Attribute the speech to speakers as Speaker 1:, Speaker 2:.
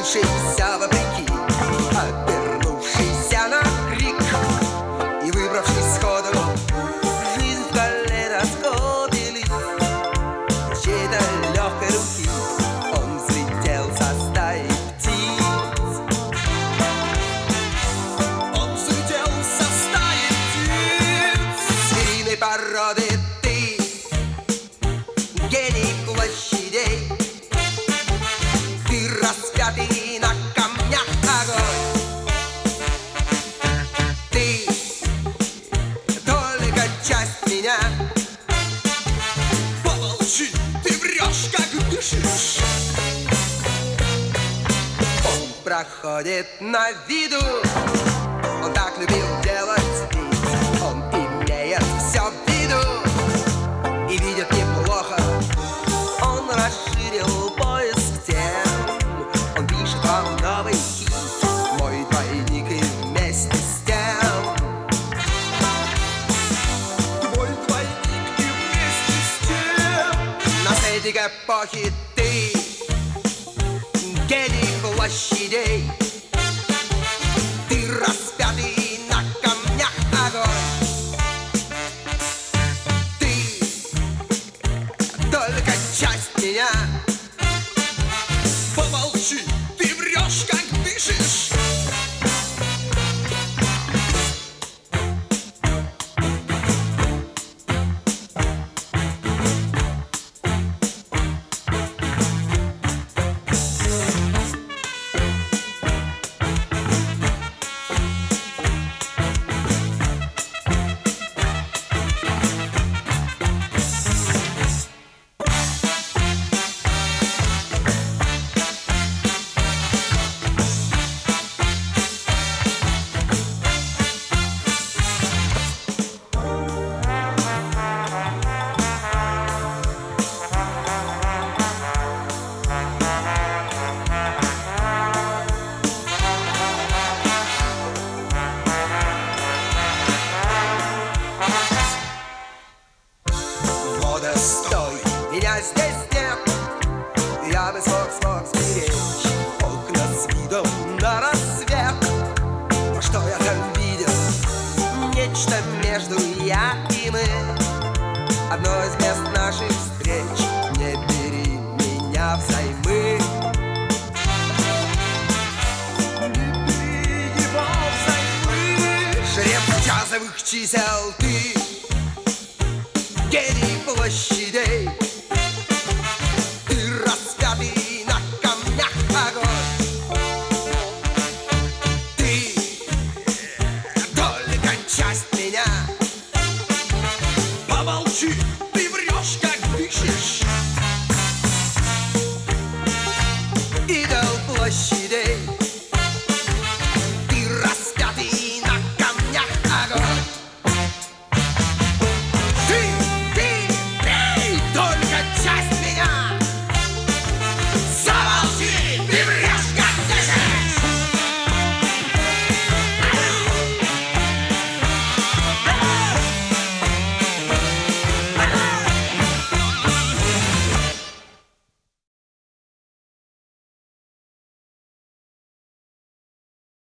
Speaker 1: Обернувшийся вопреки, обернувшийся на крик и выбравшись сходу, жизнь в калейдоскопе лиц. С чьей-то легкой руки он взлетел со стаи птиц. Он взлетел со стаи птиц. Звериной породы ты, гений площадей. Ты распятый на камнях огонь. Ты только часть меня. Помолчи, ты врешь, как дышишь. Он проходит на виду, он так любил делать вид. Он имеет все в виду и видит неплохо. Он расширил поиск тем. Он пишет вам новый хит, мой двойник, и вместе с тем твой двойник, и вместе с тем наследник эпохи ты, гений площадей. Ты распятый на камнях огонь. Ты только часть меня. Помолчи, ты врешь, как дышишь. Стой, меня здесь нет. Я бы смог сберечь окна с видом на рассвет. Но что я там видел? Нечто между я и мы. Одно из мест наших встреч. Не бери меня взаймы. Не бери его взаймы. Жреб джазовых чисел ты, гений площадей. Ты распятый на камнях огонь. Ты только часть меня. Помолчи,